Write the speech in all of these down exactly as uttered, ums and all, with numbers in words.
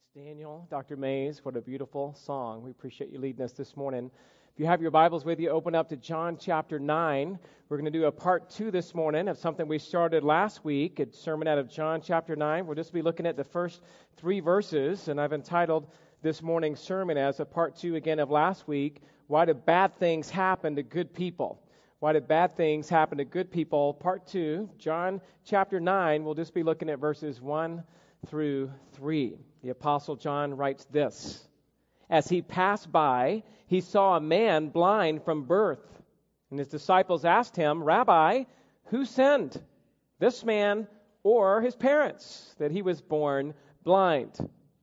Thanks, Daniel. Doctor Mays, what a beautiful song. We appreciate you leading us this morning. If you have your Bibles with you, open up to John chapter nine. We're going to do a part two this morning of something we started last week, a sermon out of John chapter nine. We'll just be looking at the first three verses, and I've entitled this morning's sermon as a part two again of last week, Why Do Bad Things Happen to Good People? Why do bad things happen to good people? Part two, John chapter nine, we'll just be looking at verses one through three. The Apostle John writes this: As he passed by, he saw a man blind from birth. And his disciples asked him, Rabbi, who sinned, this man or his parents, that he was born blind?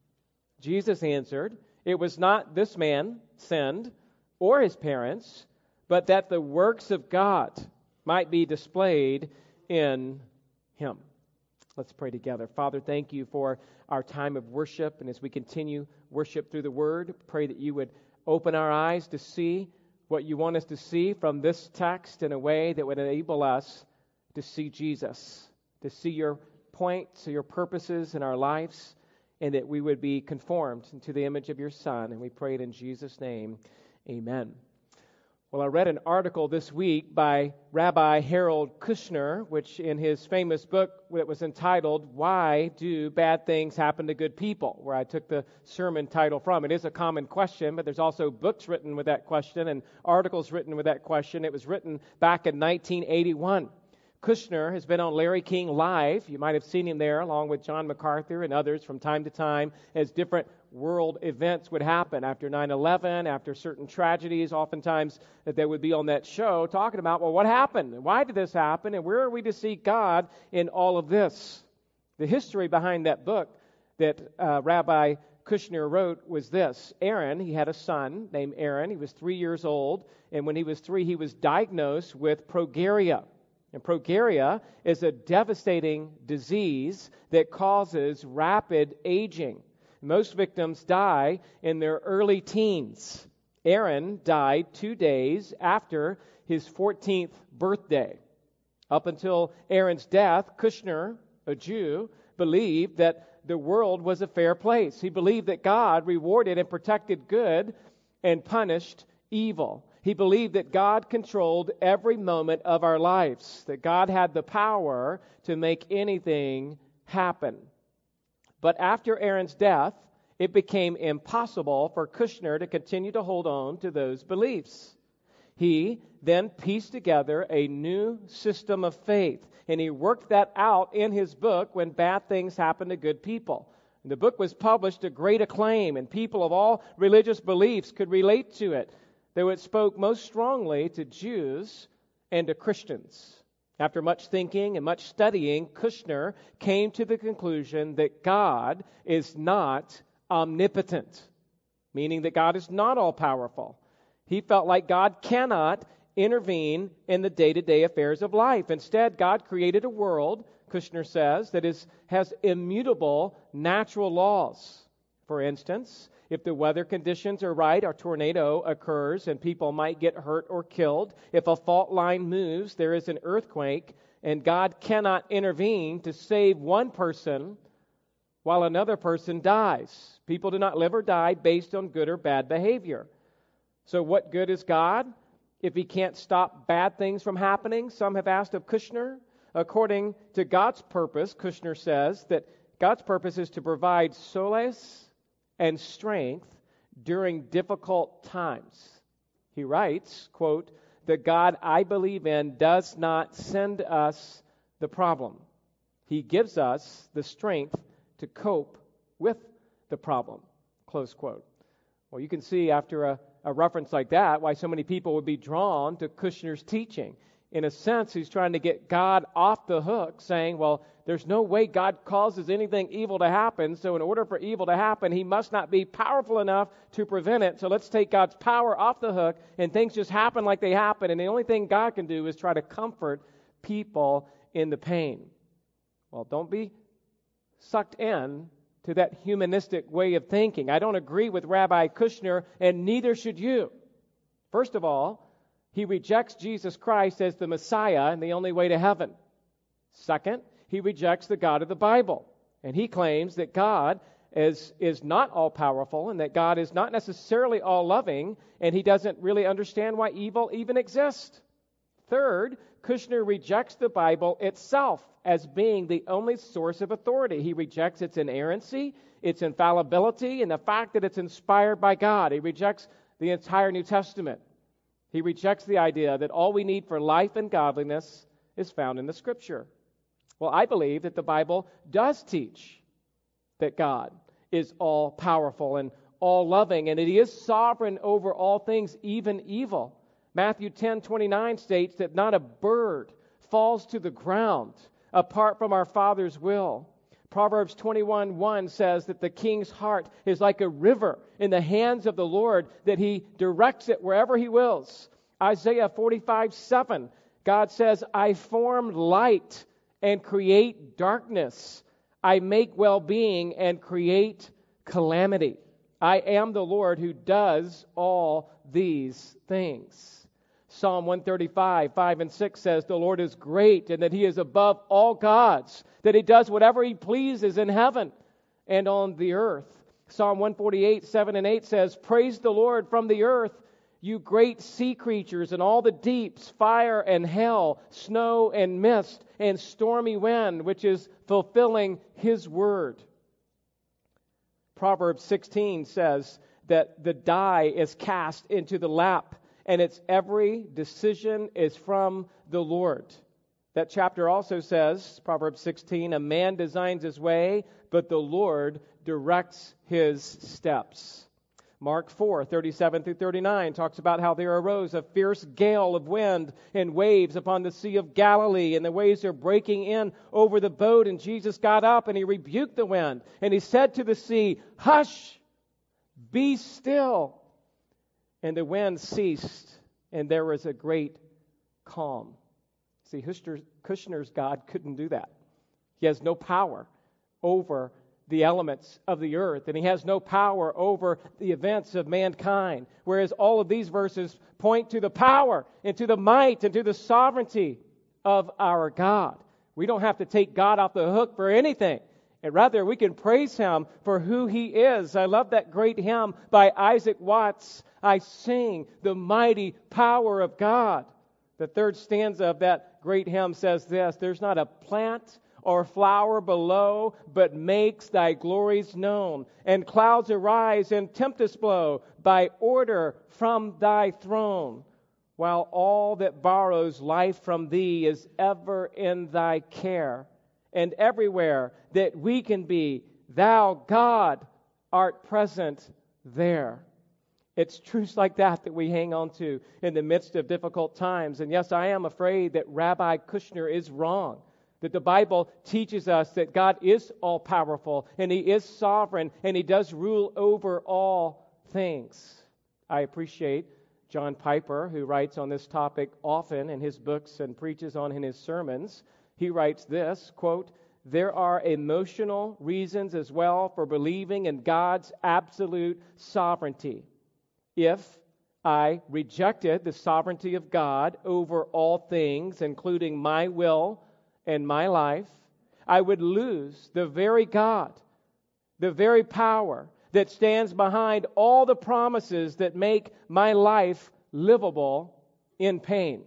Jesus answered, It was not this man sinned or his parents, but that the works of God might be displayed in him. Let's pray together. Father, thank you for our time of worship. And as we continue worship through the Word, pray that you would open our eyes to see what you want us to see from this text in a way that would enable us to see Jesus, to see your points, your purposes in our lives, and that we would be conformed into the image of your Son. And we pray it in Jesus' name. Amen. Well, I read an article this week by Rabbi Harold Kushner, which in his famous book that was entitled, Why Do Bad Things Happen to Good People?, where I took the sermon title from. It is a common question, but there's also books written with that question and articles written with that question. It was written back in nineteen eighty-one. Kushner has been on Larry King Live. You might have seen him there along with John MacArthur and others from time to time as different world events would happen after nine eleven, after certain tragedies, oftentimes that they would be on that show talking about, well, what happened? Why did this happen? And where are we to see God in all of this? The history behind that book that uh, Rabbi Kushner wrote was this. Aaron, he had a son named Aaron. He was three years old, and when he was three, he was diagnosed with progeria. And progeria is a devastating disease that causes rapid aging. Most victims die in their early teens. Aaron died two days after his fourteenth birthday. Up until Aaron's death, Kushner, a Jew, believed that the world was a fair place. He believed that God rewarded and protected good and punished evil. He believed that God controlled every moment of our lives, that God had the power to make anything happen. But after Aaron's death, it became impossible for Kushner to continue to hold on to those beliefs. He then pieced together a new system of faith, and he worked that out in his book, When Bad Things Happen to Good People. And the book was published to great acclaim, and people of all religious beliefs could relate to it, though it spoke most strongly to Jews and to Christians. After much thinking and much studying, Kushner came to the conclusion that God is not omnipotent, meaning that God is not all-powerful. He felt like God cannot intervene in the day-to-day affairs of life. Instead, God created a world, Kushner says, that is has immutable natural laws. For instance, if the weather conditions are right, a tornado occurs and people might get hurt or killed. If a fault line moves, there is an earthquake, and God cannot intervene to save one person while another person dies. People do not live or die based on good or bad behavior. So what good is God if he can't stop bad things from happening? Some have asked of Kushner. According to God's purpose, Kushner says that God's purpose is to provide solace and strength during difficult times. He writes, quote, the God I believe in does not send us the problem. He gives us the strength to cope with the problem, close quote. Well, you can see after a, a reference like that why so many people would be drawn to Kushner's teaching. In a sense, he's trying to get God off the hook, saying, well, there's no way God causes anything evil to happen, so in order for evil to happen, he must not be powerful enough to prevent it. So let's take God's power off the hook, and things just happen like they happen, and the only thing God can do is try to comfort people in the pain. Well, don't be sucked in to that humanistic way of thinking. I don't agree with Rabbi Kushner, and neither should you. First of all, he rejects Jesus Christ as the Messiah and the only way to heaven. Second, he rejects the God of the Bible. And he claims that God is, is not all-powerful and that God is not necessarily all-loving, and he doesn't really understand why evil even exists. Third, Kushner rejects the Bible itself as being the only source of authority. He rejects its inerrancy, its infallibility, and the fact that it's inspired by God. He rejects the entire New Testament. He rejects the idea that all we need for life and godliness is found in the Scripture. Well, I believe that the Bible does teach that God is all-powerful and all-loving, and that he is sovereign over all things, even evil. Matthew ten twenty-nine states that not a bird falls to the ground apart from our Father's will. Proverbs twenty-one one says that the king's heart is like a river in the hands of the Lord, that he directs it wherever he wills. Isaiah forty-five seven, God says, I form light and create darkness. I make well-being and create calamity. I am the Lord who does all these things. Psalm one thirty-five, five and six says, the Lord is great and that he is above all gods, that he does whatever he pleases in heaven and on the earth. Psalm one forty-eight, seven and eight says, praise the Lord from the earth, you great sea creatures and all the deeps, fire and hail, snow and mist and stormy wind, which is fulfilling his word. Proverbs sixteen says that the die is cast into the lap, and its every decision is from the Lord. That chapter also says, Proverbs sixteen, a man designs his way, but the Lord directs his steps. Mark four, thirty-seven through thirty-nine talks about how there arose a fierce gale of wind and waves upon the Sea of Galilee, and the waves are breaking in over the boat, and Jesus got up and he rebuked the wind, and he said to the sea, hush, be still. And the wind ceased, and there was a great calm. See, Kushner's God couldn't do that. He has no power over the elements of the earth, and he has no power over the events of mankind. Whereas all of these verses point to the power and to the might and to the sovereignty of our God. We don't have to take God off the hook for anything. And rather, we can praise him for who he is. I love that great hymn by Isaac Watts, I sing the mighty power of God. The third stanza of that great hymn says this, there's not a plant or flower below, but makes thy glories known. And clouds arise and tempests blow by order from thy throne. While all that borrows life from thee is ever in thy care. And everywhere that we can be, thou, God, art present there. It's truths like that that we hang on to in the midst of difficult times. And yes, I am afraid that Rabbi Kushner is wrong, that the Bible teaches us that God is all-powerful, and he is sovereign, and he does rule over all things. I appreciate John Piper, who writes on this topic often in his books and preaches on in his sermons. He writes this, quote, there are emotional reasons as well for believing in God's absolute sovereignty. If I rejected the sovereignty of God over all things, including my will and my life, I would lose the very God, the very power that stands behind all the promises that make my life livable in pain.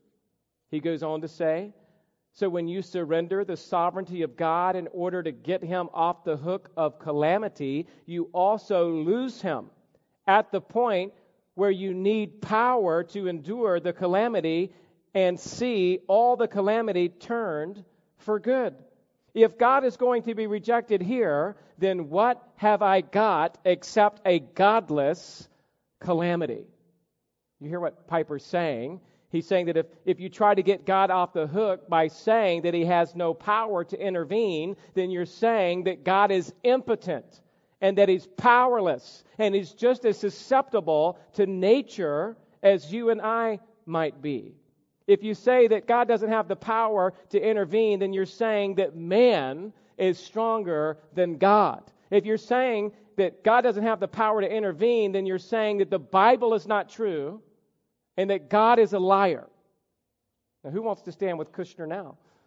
He goes on to say, so when you surrender the sovereignty of God in order to get him off the hook of calamity, you also lose him at the point where you need power to endure the calamity and see all the calamity turned for good. If God is going to be rejected here, then what have I got except a godless calamity? You hear what Piper's saying? He's saying that if, if you try to get God off the hook by saying that he has no power to intervene, then you're saying that God is impotent and that he's powerless and he's just as susceptible to nature as you and I might be. If you say that God doesn't have the power to intervene, then you're saying that man is stronger than God. If you're saying that God doesn't have the power to intervene, then you're saying that the Bible is not true and that God is a liar. Now, who wants to stand with Kushner now?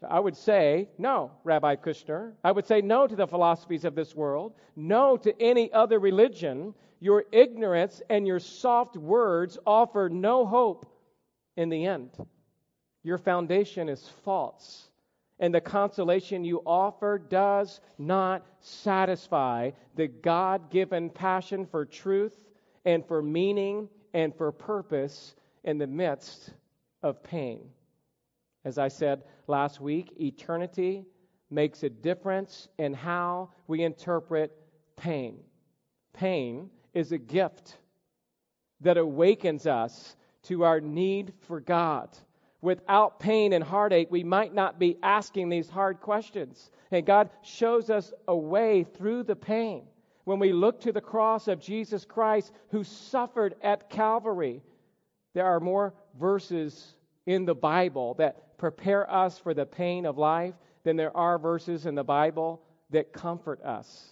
I would say, no, Rabbi Kushner. I would say no to the philosophies of this world, no to any other religion. Your ignorance and your soft words offer no hope in the end. Your foundation is false, and the consolation you offer does not satisfy the God-given passion for truth and for meaning and for purpose in the midst of pain. As I said last week, eternity makes a difference in how we interpret pain. Pain is a gift that awakens us to our need for God. Without pain and heartache, we might not be asking these hard questions. And God shows us a way through the pain. When we look to the cross of Jesus Christ who suffered at Calvary, there are more verses in the Bible that prepare us for the pain of life than there are verses in the Bible that comfort us.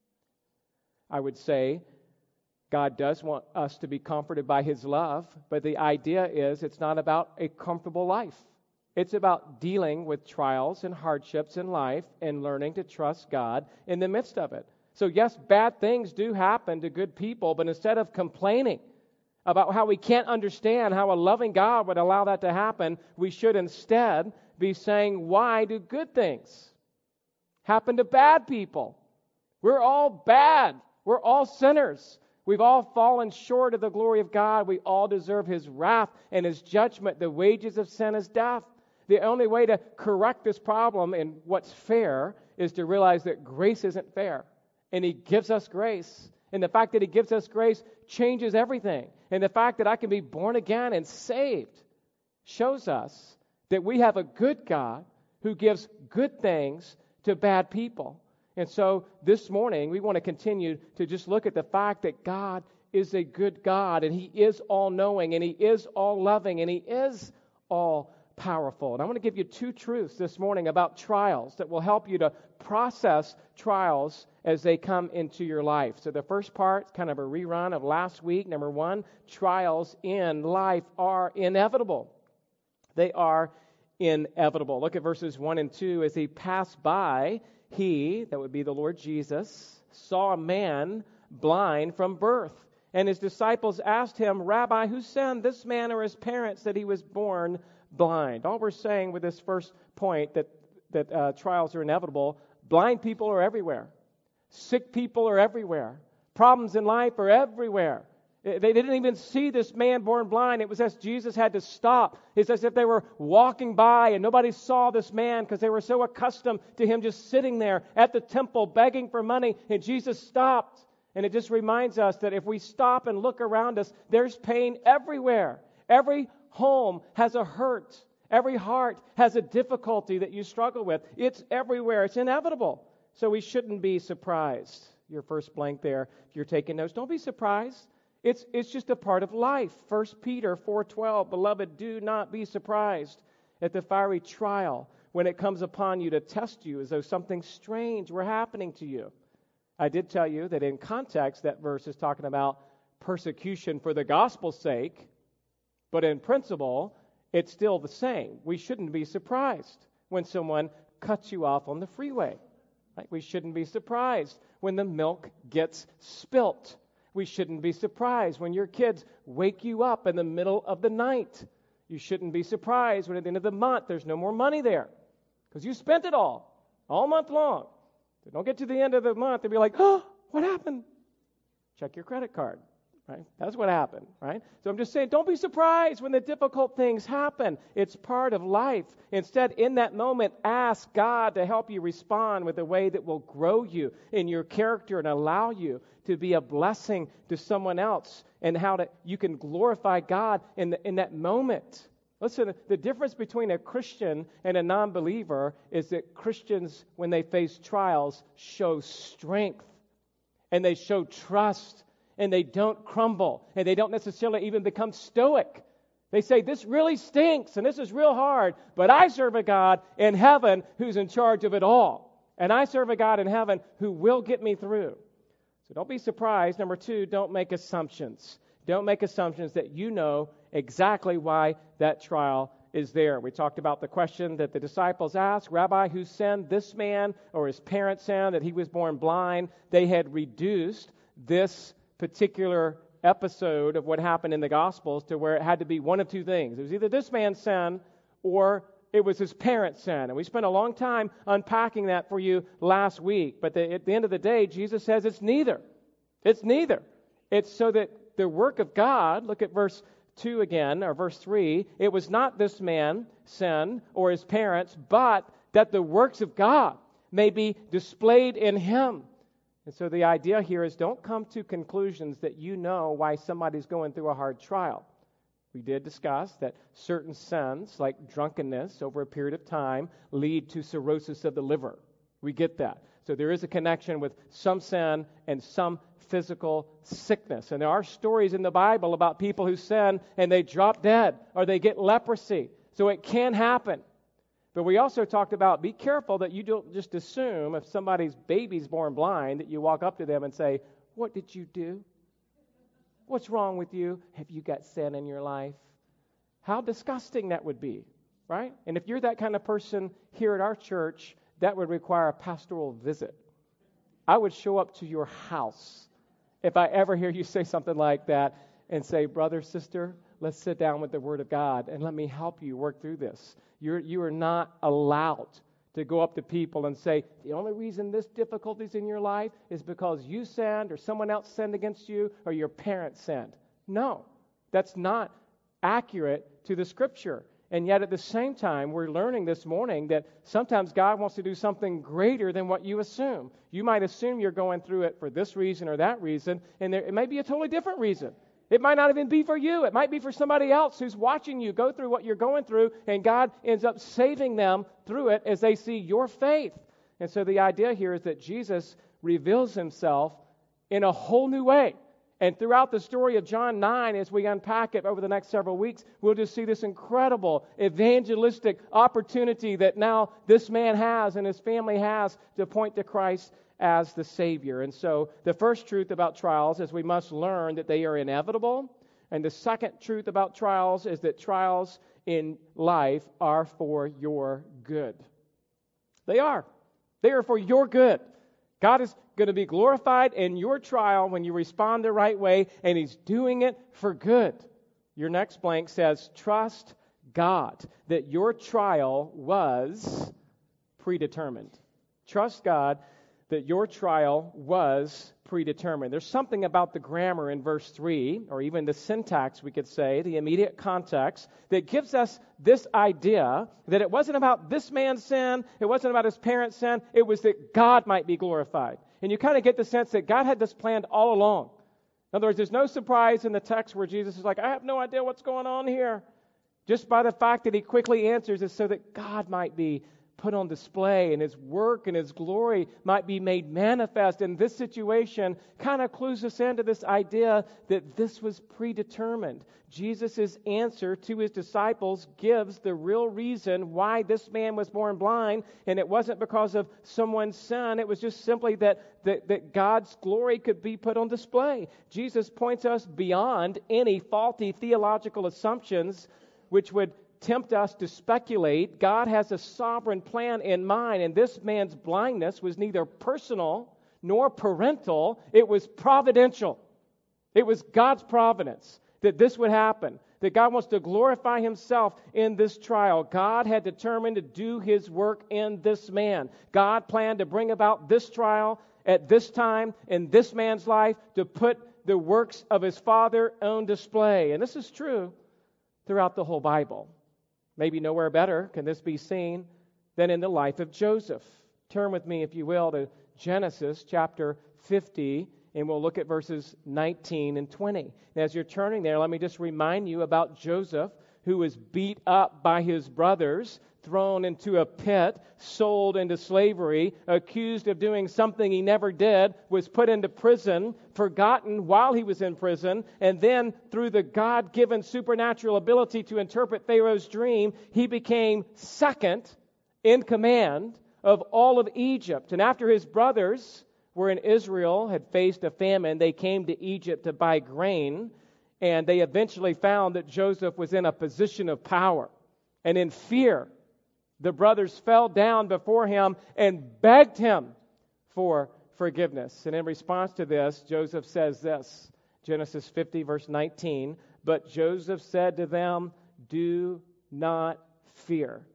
I would say God does want us to be comforted by His love, but the idea is it's not about a comfortable life. It's about dealing with trials and hardships in life and learning to trust God in the midst of it. So yes, bad things do happen to good people, but instead of complaining about how we can't understand how a loving God would allow that to happen, we should instead be saying, why do good things happen to bad people? We're all bad. We're all sinners. We've all fallen short of the glory of God. We all deserve His wrath and His judgment. The wages of sin is death. The only way to correct this problem and what's fair is to realize that grace isn't fair. And He gives us grace. And the fact that He gives us grace changes everything. And the fact that I can be born again and saved shows us that we have a good God who gives good things to bad people. And so this morning, we want to continue to just look at the fact that God is a good God, and He is all-knowing, and He is all-loving, and He is all-powerful. And I want to give you two truths this morning about trials that will help you to process trials as they come into your life. So the first part is kind of a rerun of last week. Number one, trials in life are inevitable. They are inevitable. Look at verses one and two. As He passed by, He, that would be the Lord Jesus, saw a man blind from birth. And His disciples asked Him, Rabbi, who sinned, this man or his parents, that he was born blind? All we're saying with this first point, that, that uh, trials are inevitable, blind people are everywhere. Sick people are everywhere. Problems in life are everywhere. They didn't even see this man born blind. It was as Jesus had to stop. It's as if they were walking by and nobody saw this man because they were so accustomed to him just sitting there at the temple begging for money. And Jesus stopped. And it just reminds us that if we stop and look around us, there's pain everywhere. Every home has a hurt. Every heart has a difficulty that you struggle with. It's everywhere. It's inevitable. So we shouldn't be surprised. Your first blank there, if you're taking notes, don't be surprised. It's, it's just a part of life. First Peter four twelve, Beloved, do not be surprised at the fiery trial when it comes upon you to test you as though something strange were happening to you. I did tell you that in context, that verse is talking about persecution for the gospel's sake, but in principle, it's still the same. We shouldn't be surprised when someone cuts you off on the freeway. Right? We shouldn't be surprised when the milk gets spilt. We shouldn't be surprised when your kids wake you up in the middle of the night. You shouldn't be surprised when at the end of the month there's no more money there because you spent it all, all month long. So don't get to the end of the month and be like, oh, what happened? Check your credit card. Right? That's what happened, right? So I'm just saying, don't be surprised when the difficult things happen. It's part of life. Instead, in that moment, ask God to help you respond with a way that will grow you in your character and allow you to be a blessing to someone else, and how to, you can glorify God in, the, in that moment. Listen, the difference between a Christian and a non-believer is that Christians, when they face trials, show strength, and they show trust, and they don't crumble, and they don't necessarily even become stoic. They say, this really stinks, and this is real hard, but I serve a God in heaven who's in charge of it all. And I serve a God in heaven who will get me through. So don't be surprised. Number two, don't make assumptions. Don't make assumptions that you know exactly why that trial is there. We talked about the question that the disciples asked, Rabbi, who sinned, this man or his parents sinned, that he was born blind? They had reduced this particular episode of what happened in the Gospels to where it had to be one of two things. It was either this man's sin or it was his parents' sin. And we spent a long time unpacking that for you last week. But the, at the end of the day, Jesus says it's neither. It's neither. It's so that the work of God, look at verse two again, or verse three, it was not this man's sin or his parents, but that the works of God may be displayed in him. And so the idea here is don't come to conclusions that you know why somebody's going through a hard trial. We did discuss that certain sins, like drunkenness over a period of time, lead to cirrhosis of the liver. We get that. So there is a connection with some sin and some physical sickness. And there are stories in the Bible about people who sin and they drop dead or they get leprosy. So it can happen. But we also talked about be careful that you don't just assume if somebody's baby's born blind that you walk up to them and say, what did you do? What's wrong with you? Have you got sin in your life? How disgusting that would be, right? And if you're that kind of person here at our church, that would require a pastoral visit. I would show up to your house if I ever hear you say something like that and say, brother, sister, let's sit down with the Word of God and let me help you work through this. You're, you are not allowed to go up to people and say, the only reason this difficulty is in your life is because you sinned or someone else sinned against you or your parents sinned. No, that's not accurate to the Scripture. And yet at the same time, we're learning this morning that sometimes God wants to do something greater than what you assume. You might assume you're going through it for this reason or that reason, and there, it may be a totally different reason. It might not even be for you. It might be for somebody else who's watching you go through what you're going through, and God ends up saving them through it as they see your faith. And so the idea here is that Jesus reveals himself in a whole new way. And throughout the story of John nine, as we unpack it over the next several weeks, we'll just see this incredible evangelistic opportunity that now this man has and his family has to point to Christ as the Savior. And so the first truth about trials is we must learn that they are inevitable. And the second truth about trials is that trials in life are for your good. They are. They are for your good. God is going to be glorified in your trial when you respond the right way, and He's doing it for good. Your next blank says, trust God that your trial was predetermined. Trust God that your trial was predetermined. There's something about the grammar in verse three, or even the syntax, we could say, the immediate context, that gives us this idea that it wasn't about this man's sin, it wasn't about his parents' sin, it was that God might be glorified. And you kind of get the sense that God had this planned all along. In other words, there's no surprise in the text where Jesus is like, I have no idea what's going on here. Just by the fact that He quickly answers is so that God might be put on display and His work and His glory might be made manifest. And this situation kind of clues us into this idea that this was predetermined. Jesus' answer to His disciples gives the real reason why this man was born blind, and it wasn't because of someone's sin. It was just simply that, that, that God's glory could be put on display. Jesus points us beyond any faulty theological assumptions which would tempt us to speculate. God has a sovereign plan in mind, and this man's blindness was neither personal nor parental. It was providential. It was God's providence that this would happen, that God wants to glorify Himself in this trial. God had determined to do His work in this man. God planned to bring about this trial at this time in this man's life to put the works of his Father on display. And this is true throughout the whole Bible. Maybe nowhere better can this be seen than in the life of Joseph. Turn with me, if you will, to Genesis chapter fifty, and we'll look at verses nineteen and twenty. And as you're turning there, let me just remind you about Joseph, who was beat up by his brothers, thrown into a pit, sold into slavery, accused of doing something he never did, was put into prison, forgotten while he was in prison, and then through the God-given supernatural ability to interpret Pharaoh's dream, he became second in command of all of Egypt. And after his brothers were in Israel, had faced a famine, they came to Egypt to buy grain, and they eventually found that Joseph was in a position of power. And in fear, the brothers fell down before him and begged him for forgiveness. And in response to this, Joseph says this, Genesis fifty, verse nineteen, "But Joseph said to them, 'Do not fear.'"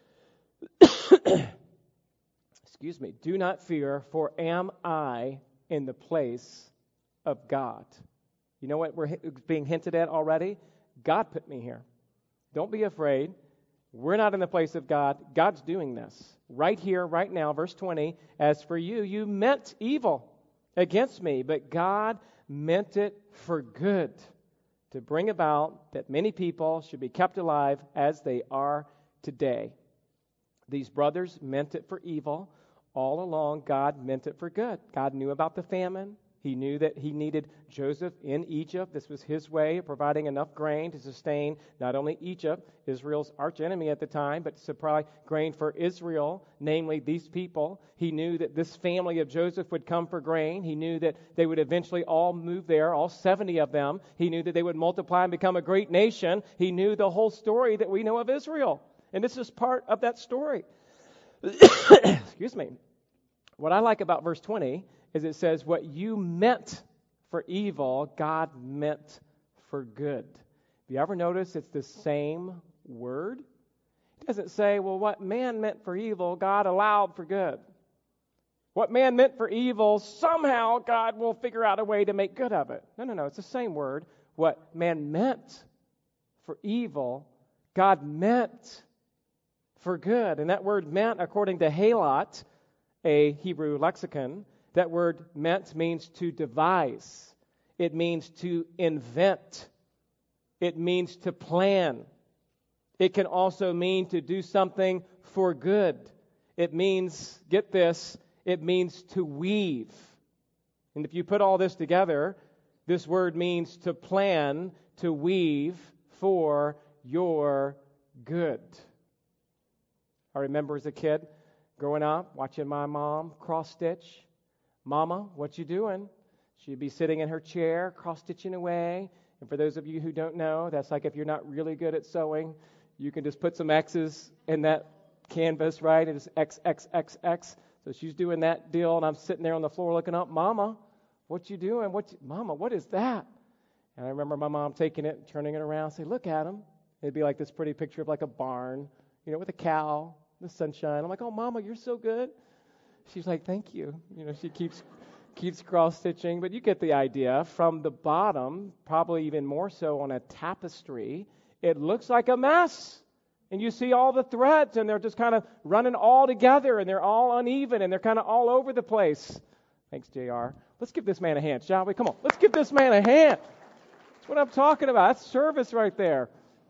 Excuse me. "Do not fear, for am I in the place of God?" You know what we're being hinted at already? God put me here. Don't be afraid. We're not in the place of God. God's doing this. Right here, right now, verse twenty, "As for you, you meant evil against me, but God meant it for good, to bring about that many people should be kept alive as they are today." These brothers meant it for evil. All along, God meant it for good. God knew about the famine. He knew that he needed Joseph in Egypt. This was his way of providing enough grain to sustain not only Egypt, Israel's archenemy at the time, but to supply grain for Israel, namely these people. He knew that this family of Joseph would come for grain. He knew that they would eventually all move there, all seventy of them. He knew that they would multiply and become a great nation. He knew the whole story that we know of Israel. And this is part of that story. Excuse me. What I like about verse twenty is it says, "What you meant for evil, God meant for good." Have you ever noticed it's the same word? It doesn't say, well, what man meant for evil, God allowed for good. What man meant for evil, somehow God will figure out a way to make good of it. No, no, no. It's the same word. What man meant for evil, God meant for good. And that word meant, according to Halot, a Hebrew lexicon, that word meant means to devise. It means to invent. It means to plan. It can also mean to do something for good. It means, get this, it means to weave. And if you put all this together, this word means to plan, to weave for your good. I remember as a kid growing up, watching my mom cross-stitch. "Mama, what you doing?" She'd be sitting in her chair, cross-stitching away. And for those of you who don't know, that's like if you're not really good at sewing, you can just put some X's in that canvas, right? And it's X, X, X, X. So she's doing that deal, and I'm sitting there on the floor looking up. "Mama, what you doing? What, you, Mama, what is that?" And I remember my mom taking it, turning it around, say, "Look at him." It'd be like this pretty picture of like a barn, you know, with a cow, the sunshine. I'm like, "Oh, Mama, you're so good." She's like, "Thank you." You know, she keeps keeps cross-stitching, but you get the idea. From the bottom, probably even more so on a tapestry, it looks like a mess. And you see all the threads, and they're just kind of running all together, and they're all uneven, and they're kind of all over the place. Thanks, J R. Let's give this man a hand, shall we? Come on, let's give this man a hand. That's what I'm talking about. That's service right there.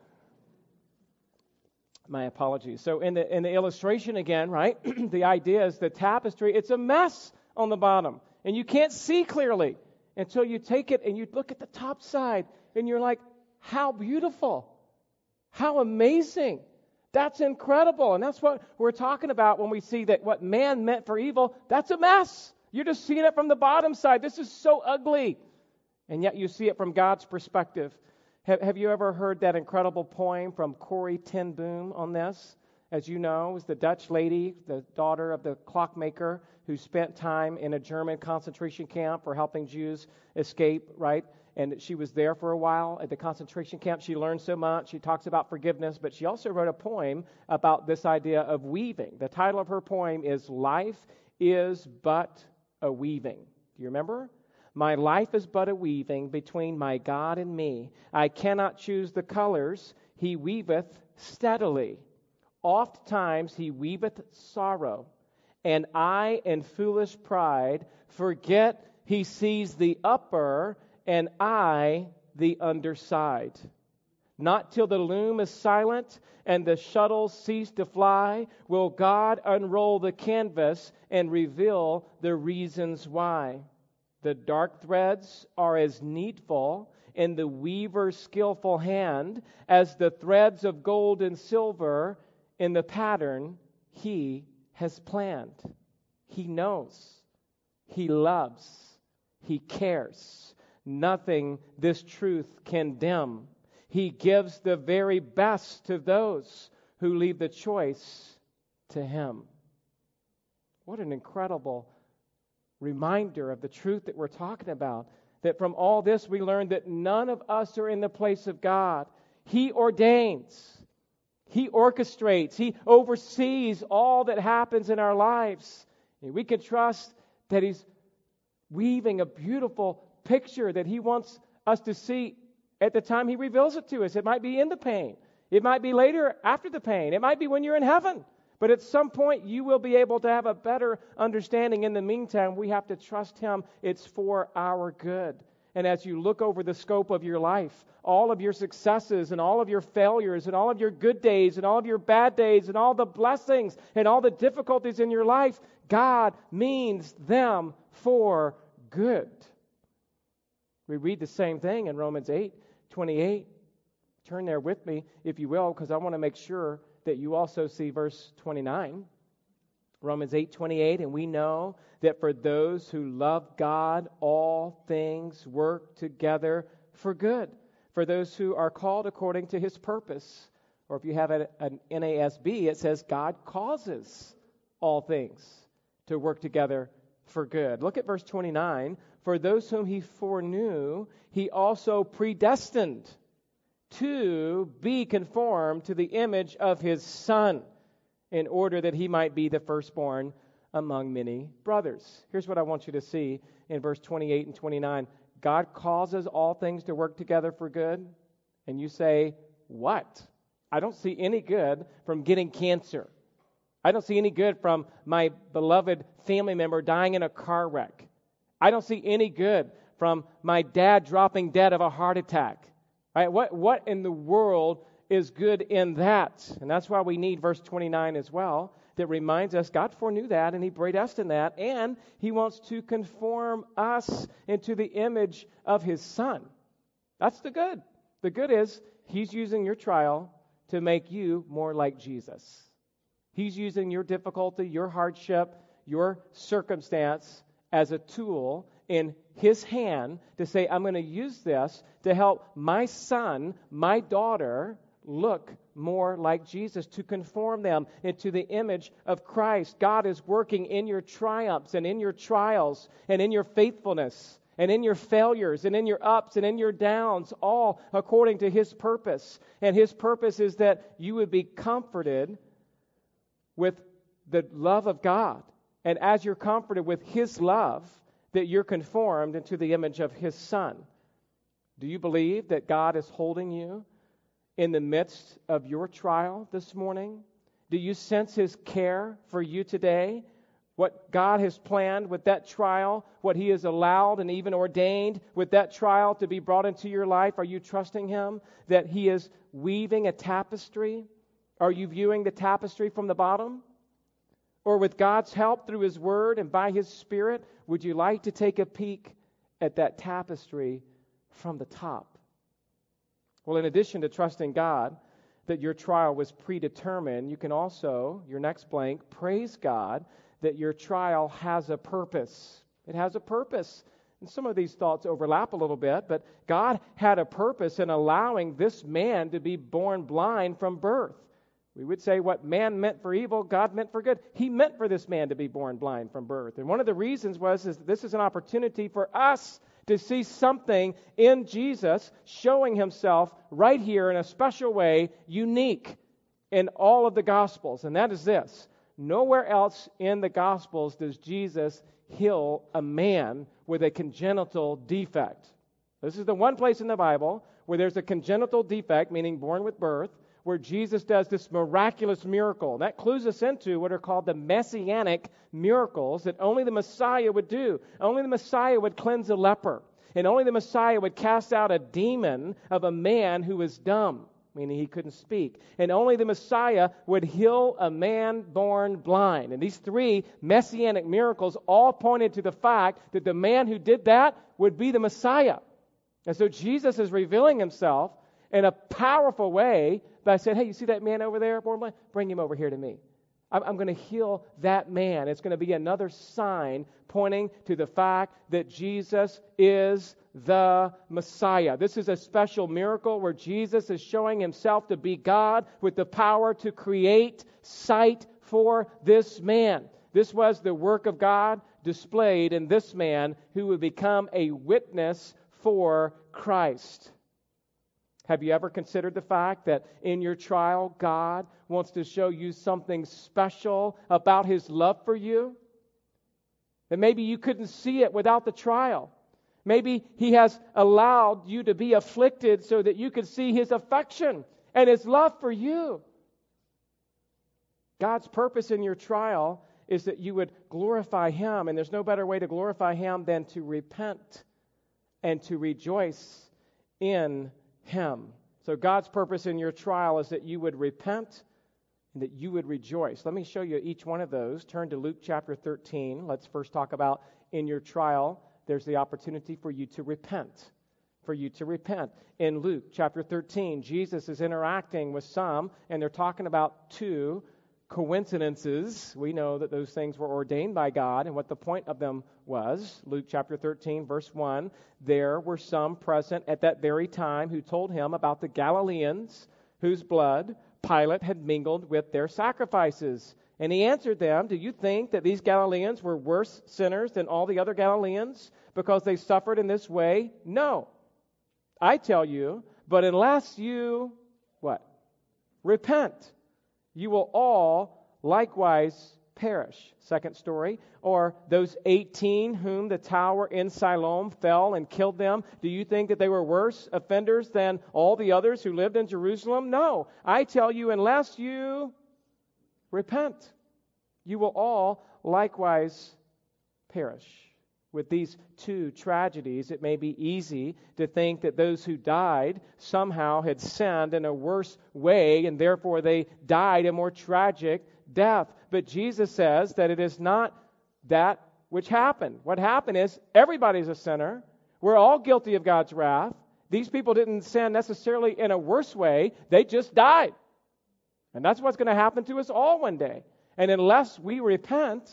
My apologies. So in the in the illustration again, right, the idea is the tapestry, it's a mess on the bottom. And you can't see clearly until you take it and you look at the top side and you're like, how beautiful. How amazing. That's incredible. And that's what we're talking about when we see that what man meant for evil, that's a mess. You're just seeing it from the bottom side. This is so ugly. And yet you see it from God's perspective. Have you ever heard that incredible poem from Corrie ten Boom on this? As you know, it was the Dutch lady, the daughter of the clockmaker, who spent time in a German concentration camp for helping Jews escape, right? And she was there for a while at the concentration camp. She learned so much. She talks about forgiveness, but she also wrote a poem about this idea of weaving. The title of her poem is "Life is But a Weaving." Do you remember? "My life is but a weaving between my God and me. I cannot choose the colors. He weaveth steadily. Oft times he weaveth sorrow. And I, in foolish pride, forget he sees the upper, and I the underside. Not till the loom is silent and the shuttles cease to fly will God unroll the canvas and reveal the reasons why. The dark threads are as needful in the weaver's skillful hand as the threads of gold and silver in the pattern he has planned. He knows. He loves. He cares. Nothing this truth can dim. He gives the very best to those who leave the choice to Him. What an incredible reminder of the truth that we're talking about. That from all this we learn that none of us are in the place of God. He ordains. He orchestrates. He oversees all that happens in our lives. And we can trust that He's weaving a beautiful picture that He wants us to see at the time He reveals it to us. It might be in the pain. It might be later after the pain. It might be when you're in heaven. But at some point you will be able to have a better understanding. In the meantime, we have to trust Him. It's for our good. And as you look over the scope of your life, all of your successes and all of your failures and all of your good days and all of your bad days and all the blessings and all the difficulties in your life, God means them for good. We read the same thing in Romans eight twenty-eight. Turn there with me, if you will, because I want to make sure that you also see verse twenty-nine. Romans eight twenty-eight, and we know that for those who love God, all things work together for good. For those who are called according to His purpose. Or if you have an N A S B, it says God causes all things to work together for good. Look at verse twenty-nine. For those whom He foreknew, He also predestined to be conformed to the image of His Son, in order that He might be the firstborn among many brothers. Here's what I want you to see in verse twenty-eight and twenty-nine. God causes all things to work together for good. And you say, what? I don't see any good from getting cancer. I don't see any good from my beloved family member dying in a car wreck. I don't see any good from my dad dropping dead of a heart attack. Right? What, what in the world is good in that? And that's why we need verse twenty-nine as well, that reminds us God foreknew that and He predestined that, and He wants to conform us into the image of His Son. That's the good. The good is He's using your trial to make you more like Jesus. He's using your difficulty, your hardship, your circumstance as a tool in His hand to say, I'm going to use this to help my son, my daughter, look more like Jesus, to conform them into the image of Christ. God is working in your triumphs and in your trials and in your faithfulness and in your failures and in your ups and in your downs, all according to His purpose. And His purpose is that you would be comforted with the love of God. And as you're comforted with His love, that you're conformed into the image of His Son. Do you believe that God is holding you in the midst of your trial this morning? Do you sense His care for you today? What God has planned with that trial, what He has allowed and even ordained with that trial to be brought into your life, are you trusting Him that He is weaving a tapestry? Are you viewing the tapestry from the bottom? Or with God's help through His Word and by His Spirit, would you like to take a peek at that tapestry from the top? Well, in addition to trusting God that your trial was predetermined, you can also, your next blank, praise God that your trial has a purpose. It has a purpose. And some of these thoughts overlap a little bit, but God had a purpose in allowing this man to be born blind from birth. We would say what man meant for evil, God meant for good. He meant for this man to be born blind from birth. And one of the reasons was is this is an opportunity for us to see something in Jesus showing Himself right here in a special way, unique in all of the Gospels. And that is this. Nowhere else in the Gospels does Jesus heal a man with a congenital defect. This is the one place in the Bible where there's a congenital defect, meaning born with birth, where Jesus does this miraculous miracle. That clues us into what are called the messianic miracles that only the Messiah would do. Only the Messiah would cleanse a leper. And only the Messiah would cast out a demon of a man who was dumb, meaning he couldn't speak. And only the Messiah would heal a man born blind. And these three messianic miracles all pointed to the fact that the man who did that would be the Messiah. And so Jesus is revealing Himself in a powerful way by saying, hey, you see that man over there born blind? Bring him over here to me. I'm, I'm going to heal that man. It's going to be another sign pointing to the fact that Jesus is the Messiah. This is a special miracle where Jesus is showing himself to be God with the power to create sight for this man. This was the work of God displayed in this man who would become a witness for Christ. Have you ever considered the fact that in your trial, God wants to show you something special about his love for you? That maybe you couldn't see it without the trial. Maybe he has allowed you to be afflicted so that you could see his affection and his love for you. God's purpose in your trial is that you would glorify him, and there's no better way to glorify him than to repent and to rejoice in him. So God's purpose in your trial is that you would repent and that you would rejoice. Let me show you each one of those. Turn to Luke chapter thirteen. Let's first talk about in your trial, there's the opportunity for you to repent. For you to repent. In Luke chapter thirteen, Jesus is interacting with some, and they're talking about two coincidences. We know that those things were ordained by God and what the point of them was. Luke chapter thirteen, verse one, there were some present at that very time who told him about the Galileans whose blood Pilate had mingled with their sacrifices. And he answered them, do you think that these Galileans were worse sinners than all the other Galileans because they suffered in this way? No. I tell you, but unless you, what? Repent, you will all likewise perish. Second story. Or those eighteen whom the tower in Siloam fell and killed them, do you think that they were worse offenders than all the others who lived in Jerusalem? No. I tell you, unless you repent, you will all likewise perish. With these two tragedies, it may be easy to think that those who died somehow had sinned in a worse way, and therefore they died a more tragic death. But Jesus says that it is not that which happened. What happened is everybody's a sinner. We're all guilty of God's wrath. These people didn't sin necessarily in a worse way. They just died. And that's what's going to happen to us all one day. And unless we repent,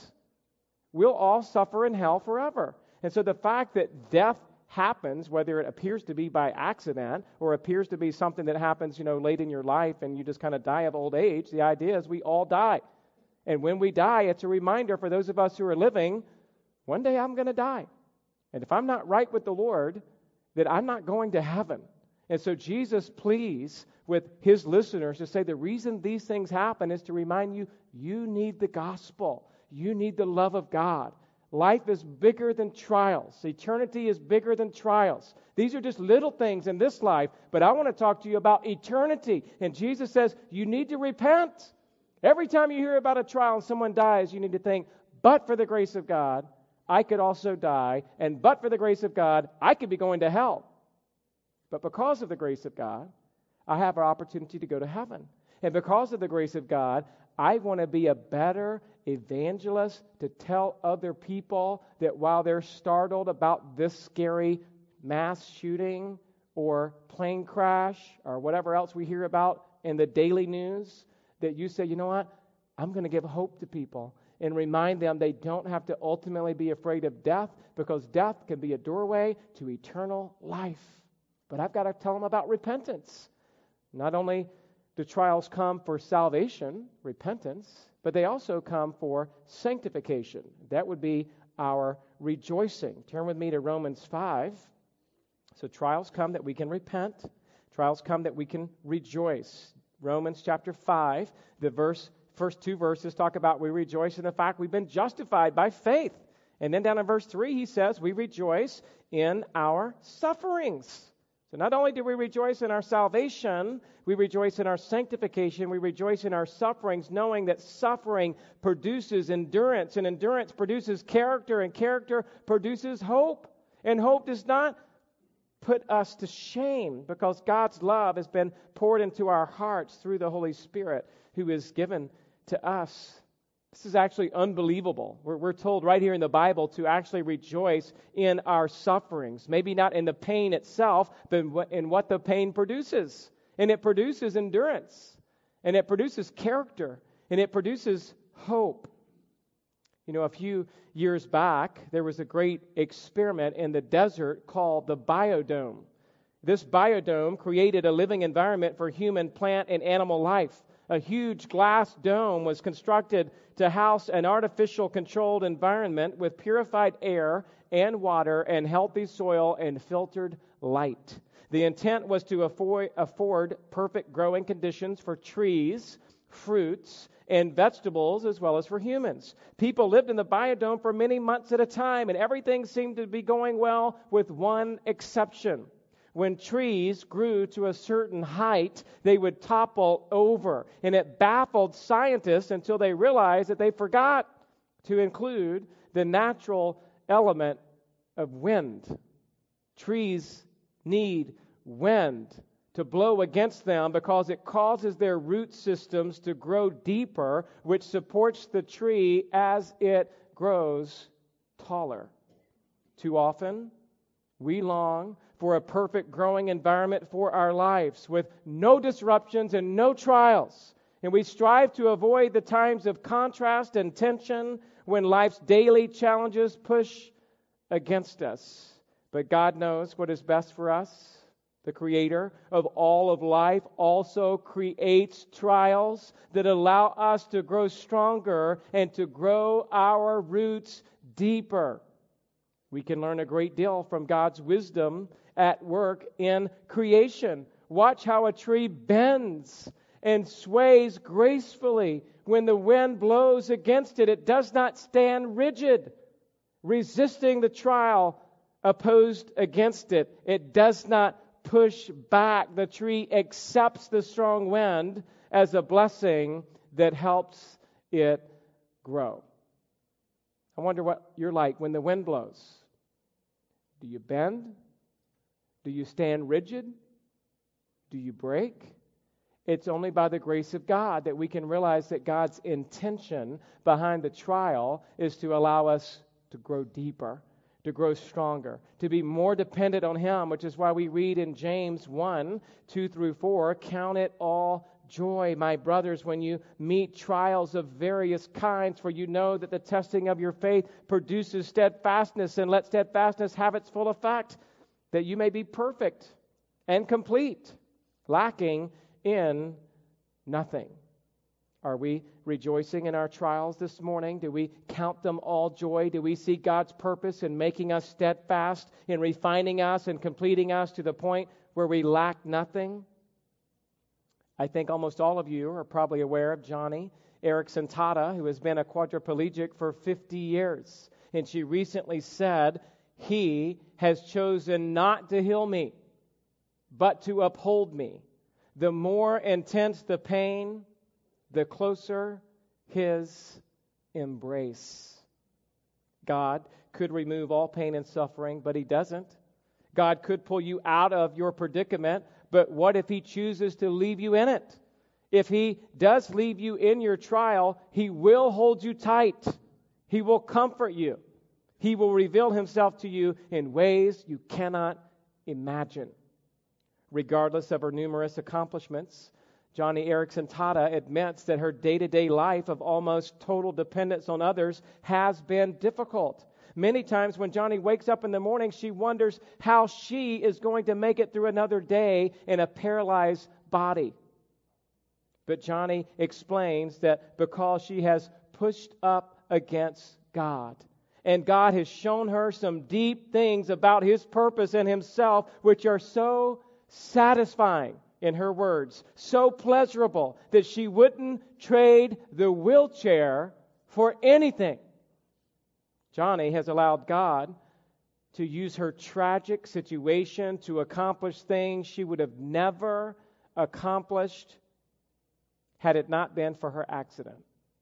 we'll all suffer in hell forever. And so the fact that death happens, whether it appears to be by accident or appears to be something that happens, you know, late in your life and you just kind of die of old age, the idea is we all die. And when we die, it's a reminder for those of us who are living, one day I'm going to die. And if I'm not right with the Lord, that I'm not going to heaven. And so Jesus pleads with his listeners to say the reason these things happen is to remind you, you need the gospel. You need the love of God. Life is bigger than trials. Eternity is bigger than trials. These are just little things in this life, but I want to talk to you about eternity. And Jesus says, you need to repent. Every time you hear about a trial and someone dies, you need to think, but for the grace of God, I could also die, and but for the grace of God, I could be going to hell. But because of the grace of God, I have an opportunity to go to heaven. And because of the grace of God, I want to be a better evangelist to tell other people that while they're startled about this scary mass shooting or plane crash or whatever else we hear about in the daily news, that you say, you know what, I'm going to give hope to people and remind them they don't have to ultimately be afraid of death, because death can be a doorway to eternal life. But I've got to tell them about repentance. Not only do trials come for salvation, repentance, but they also come for sanctification. That would be our rejoicing. Turn with me to Romans five. So trials come that we can repent. Trials come that we can rejoice. Romans chapter five, the verse, first two verses talk about we rejoice in the fact we've been justified by faith. And then down in verse three, he says we rejoice in our sufferings. So not only do we rejoice in our salvation, we rejoice in our sanctification, we rejoice in our sufferings, knowing that suffering produces endurance, and endurance produces character, and character produces hope. And hope does not put us to shame, because God's love has been poured into our hearts through the Holy Spirit who is given to us. This is actually unbelievable. We're, we're told right here in the Bible to actually rejoice in our sufferings. Maybe not in the pain itself, but in what, in what the pain produces. And it produces endurance. And it produces character. And it produces hope. You know, a few years back, there was a great experiment in the desert called the Biodome. This biodome created a living environment for human, plant, and animal life. A huge glass dome was constructed to house an artificial controlled environment with purified air and water and healthy soil and filtered light. The intent was to afford, afford perfect growing conditions for trees, fruits, and vegetables, as well as for humans. People lived in the biodome for many months at a time, and everything seemed to be going well with one exception. When trees grew to a certain height, they would topple over, and it baffled scientists until they realized that they forgot to include the natural element of wind. Trees need wind to blow against them because it causes their root systems to grow deeper, which supports the tree as it grows taller. Too often, we long for a perfect growing environment for our lives with no disruptions and no trials. And we strive to avoid the times of contrast and tension when life's daily challenges push against us. But God knows what is best for us. The Creator of all of life also creates trials that allow us to grow stronger and to grow our roots deeper. We can learn a great deal from God's wisdom at work in creation. Watch how a tree bends and sways gracefully. When the wind blows against it, it does not stand rigid, resisting the trial opposed against it. It does not push back. The tree accepts the strong wind as a blessing that helps it grow. I wonder what you're like when the wind blows. Do you bend? Do you stand rigid? Do you break? It's only by the grace of God that we can realize that God's intention behind the trial is to allow us to grow deeper, to grow stronger, to be more dependent on Him, which is why we read in James one, two through four, count it all joy, my brothers, when you meet trials of various kinds, for you know that the testing of your faith produces steadfastness, and let steadfastness have its full effect, that you may be perfect and complete, lacking in nothing. Are we rejoicing in our trials this morning? Do we count them all joy? Do we see God's purpose in making us steadfast, in refining us and completing us to the point where we lack nothing? I think almost all of you are probably aware of Johnny Erickson Tata, who has been a quadriplegic for fifty years. And she recently said, He has chosen not to heal me, but to uphold me. The more intense the pain, the closer His embrace. God could remove all pain and suffering, but He doesn't. God could pull you out of your predicament, but what if He chooses to leave you in it? If He does leave you in your trial, He will hold you tight. He will comfort you. He will reveal Himself to you in ways you cannot imagine. Regardless of her numerous accomplishments, Johnny Erickson Tata admits that her day-to-day life of almost total dependence on others has been difficult. Many times when Johnny wakes up in the morning, she wonders how she is going to make it through another day in a paralyzed body. But Johnny explains that because she has pushed up against God, and God has shown her some deep things about His purpose and Himself, which are so satisfying, in her words, so pleasurable, that she wouldn't trade the wheelchair for anything. Johnny has allowed God to use her tragic situation to accomplish things she would have never accomplished had it not been for her accident.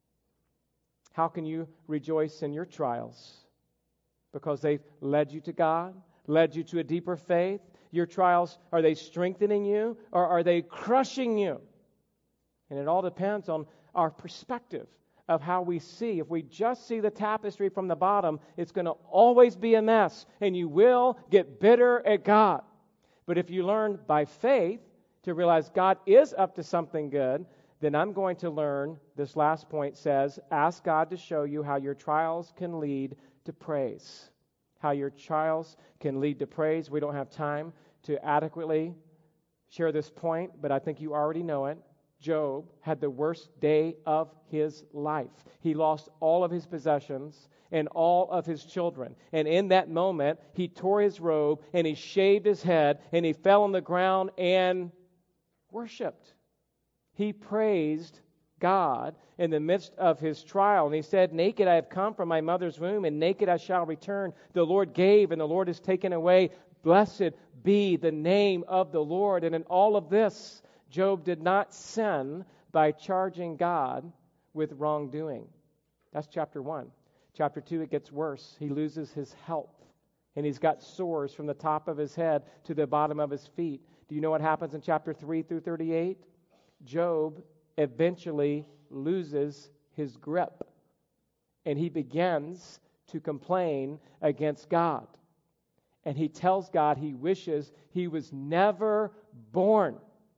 How can you rejoice in your trials? Because they've led you to God, led you to a deeper faith. Your trials, are they strengthening you or are they crushing you? And it all depends on our perspective of how we see. If we just see the tapestry from the bottom, it's going to always be a mess, and you will get bitter at God. But if you learn by faith to realize God is up to something good, then I'm going to learn, this last point says, ask God to show you how your trials can lead to praise. How your trials can lead to praise. We don't have time to adequately share this point, but I think you already know it. Job had the worst day of his life. He lost all of his possessions and all of his children. And in that moment, he tore his robe and he shaved his head and he fell on the ground and worshiped. He praised God in the midst of his trial. And he said, naked I have come from my mother's womb, and naked I shall return. The Lord gave, and the Lord has taken away. Blessed be the name of the Lord. And in all of this, Job did not sin by charging God with wrongdoing. That's chapter one. Chapter two, it gets worse. He loses his health, and he's got sores from the top of his head to the bottom of his feet. Do you know what happens in chapter three through thirty-eight? Job eventually loses his grip, and he begins to complain against God. And he tells God he wishes he was never born.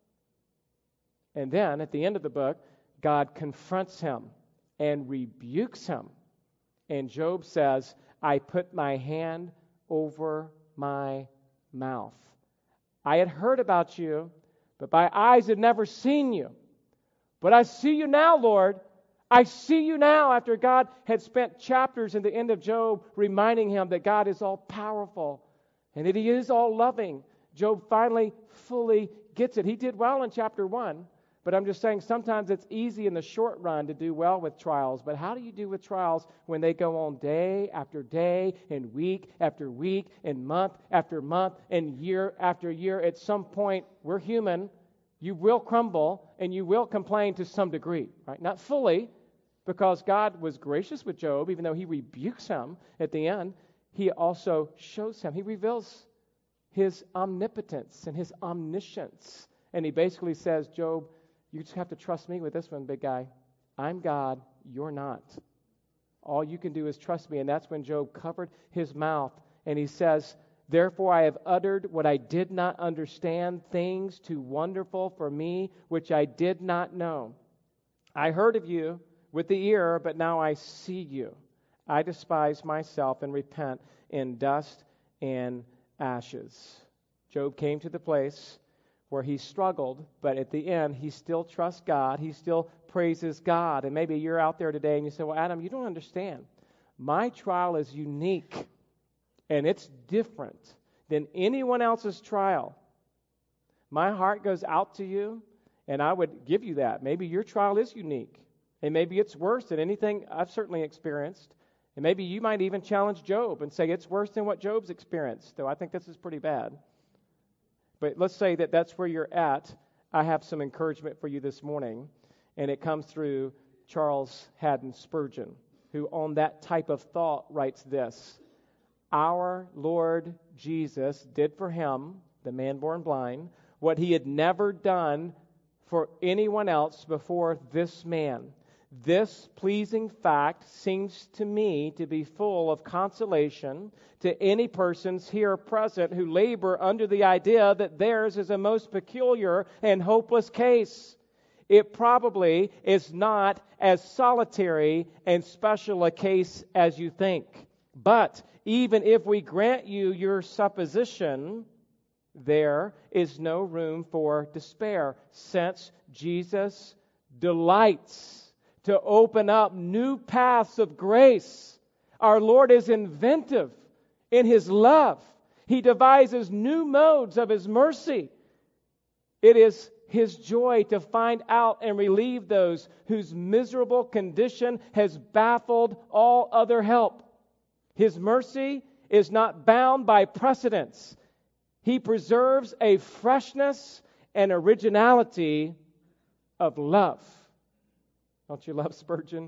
And then, at the end of the book, God confronts him and rebukes him. And Job says, I put my hand over my mouth. I had heard about you, but my eyes had never seen you. But I see you now, Lord. I see you now, after God had spent chapters in the end of Job reminding him that God is all-powerful and that He is all-loving. Job finally fully gets it. He did well in chapter one. But I'm just saying sometimes it's easy in the short run to do well with trials. But how do you do with trials when they go on day after day and week after week and month after month and year after year? At some point, we're human. You will crumble and you will complain to some degree, right? Not fully, because God was gracious with Job, even though He rebukes him at the end. He also shows him, He reveals His omnipotence and His omniscience. And He basically says, Job, you just have to trust me with this one, big guy. I'm God, you're not. All you can do is trust me. And that's when Job covered his mouth and he says, therefore I have uttered what I did not understand, things too wonderful for me, which I did not know. I heard of you with the ear, but now I see you. I despise myself and repent in dust and ashes. Job came to the place where he struggled, but at the end, he still trusts God. He still praises God. And maybe you're out there today and you say, well, Adam, you don't understand. My trial is unique, and it's different than anyone else's trial. My heart goes out to you, and I would give you that. Maybe your trial is unique, and maybe it's worse than anything I've certainly experienced. And maybe you might even challenge Job and say it's worse than what Job's experienced, though I think this is pretty bad. But let's say that that's where you're at. I have some encouragement for you this morning, and it comes through Charles Haddon Spurgeon, who on that type of thought writes this: our Lord Jesus did for him, the man born blind, what He had never done for anyone else before this man. This pleasing fact seems to me to be full of consolation to any persons here present who labor under the idea that theirs is a most peculiar and hopeless case. It probably is not as solitary and special a case as you think. But even if we grant you your supposition, there is no room for despair, since Jesus delights to open up new paths of grace. Our Lord is inventive in His love. He devises new modes of His mercy. It is His joy to find out and relieve those whose miserable condition has baffled all other help. His mercy is not bound by precedents. He preserves a freshness and originality of love. Don't you love Spurgeon?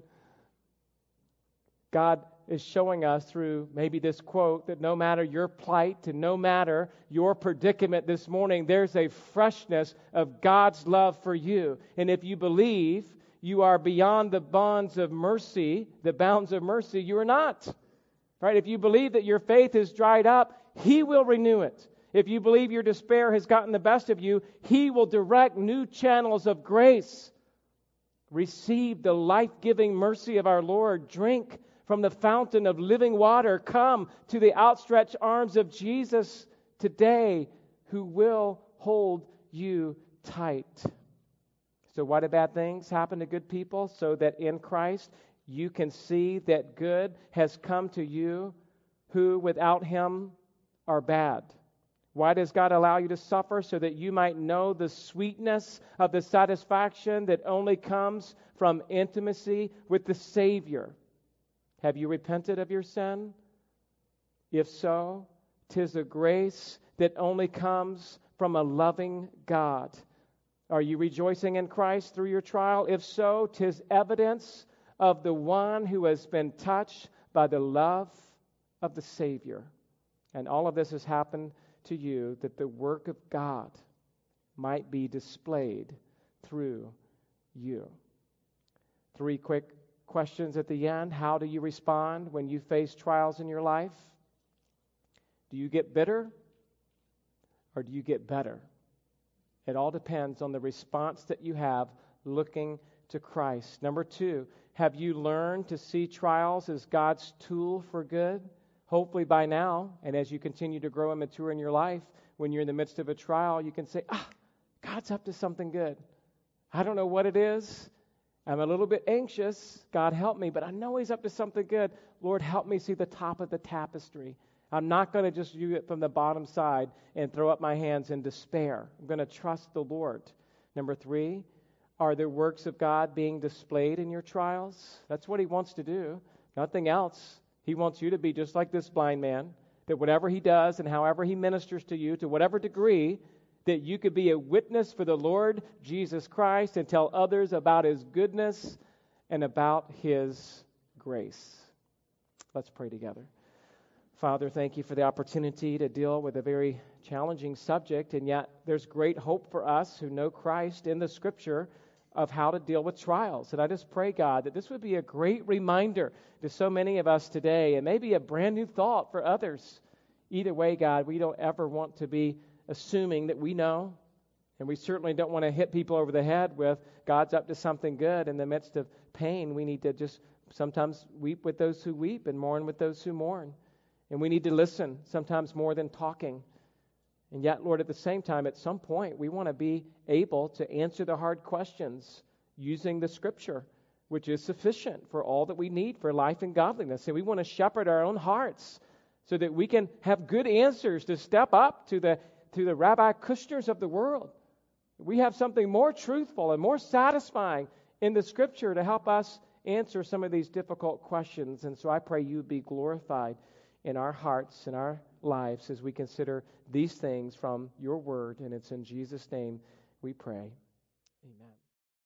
God is showing us through maybe this quote that no matter your plight and no matter your predicament this morning, there's a freshness of God's love for you. And if you believe you are beyond the bonds of mercy, the bounds of mercy, you are not. Right? If you believe that your faith is dried up, He will renew it. If you believe your despair has gotten the best of you, He will direct new channels of grace. Receive the life-giving mercy of our Lord. Drink from the fountain of living water. Come to the outstretched arms of Jesus today, who will hold you tight. So why do bad things happen to good people? So that in Christ you can see that good has come to you, who without Him are bad. Why does God allow you to suffer? So that you might know the sweetness of the satisfaction that only comes from intimacy with the Savior. Have you repented of your sin? If so, 'tis a grace that only comes from a loving God. Are you rejoicing in Christ through your trial? If so, 'tis evidence of the one who has been touched by the love of the Savior. And all of this has happened to you that the work of God might be displayed through you. Three quick questions at the end. How do you respond when you face trials in your life? Do you get bitter or do you get better? It all depends on the response that you have looking to Christ. Number two, have you learned to see trials as God's tool for good? Hopefully by now, and as you continue to grow and mature in your life, when you're in the midst of a trial, you can say, ah, God's up to something good. I don't know what it is. I'm a little bit anxious. God help me, but I know He's up to something good. Lord, help me see the top of the tapestry. I'm not going to just view it from the bottom side and throw up my hands in despair. I'm going to trust the Lord. Number three, are there works of God being displayed in your trials? That's what He wants to do. Nothing else. He wants you to be just like this blind man, that whatever he does and however he ministers to you, to whatever degree, that you could be a witness for the Lord Jesus Christ and tell others about His goodness and about His grace. Let's pray together. Father, thank You for the opportunity to deal with a very challenging subject, and yet there's great hope for us who know Christ in the Scripture of how to deal with trials. And I just pray, God, that this would be a great reminder to so many of us today, and maybe a brand new thought for others. Either way, God, we don't ever want to be assuming that we know, and we certainly don't want to hit people over the head with God's up to something good. In the midst of pain, we need to just sometimes weep with those who weep and mourn with those who mourn. And we need to listen, sometimes more than talking. And yet, Lord, at the same time, at some point, we want to be able to answer the hard questions using the Scripture, which is sufficient for all that we need for life and godliness. And we want to shepherd our own hearts so that we can have good answers to step up to the to the Rabbi Kushners of the world. We have something more truthful and more satisfying in the Scripture to help us answer some of these difficult questions. And so I pray You be glorified in our hearts and our lives as we consider these things from Your Word. And it's in Jesus' name we pray.